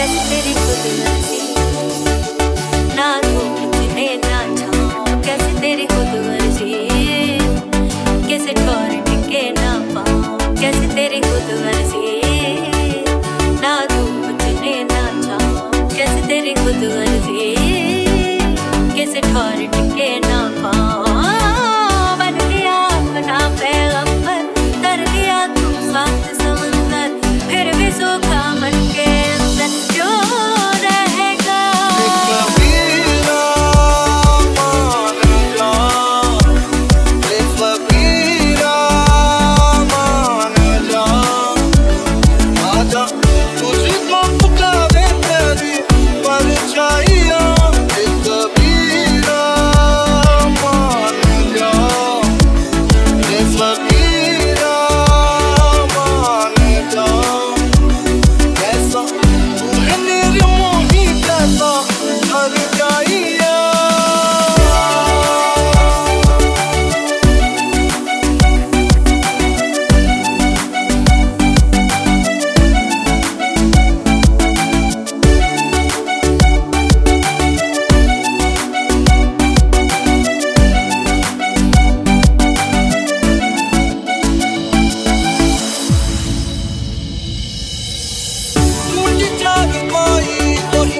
कैसे तेरी खुद मर्जी, ना धूप में ना छाँव, कैसे तेरी खुद मर्जी, कैसे ठोर टिके ना पाऊँ, कैसे तेरी खुद मर्जी, ना धूप में ना छाँव, कैसे तेरी खुद मर्जी, कैसे ठोर टिके ना पाऊँ। बन गया अपना पैगंबर, कर दिया तू साथ समंदर, फिर भी सूखा मन के अंदर क्यों रहेगा। कबीरा मान जा, कबीरा मान जा, आजा तुझको पुकारे तेरी परछाइयाँ। कबीरा मान जा, कबीरा मान जा, कैसा तू है निर्मोही कैसा हर जाइया। मुझे जाग पाई वही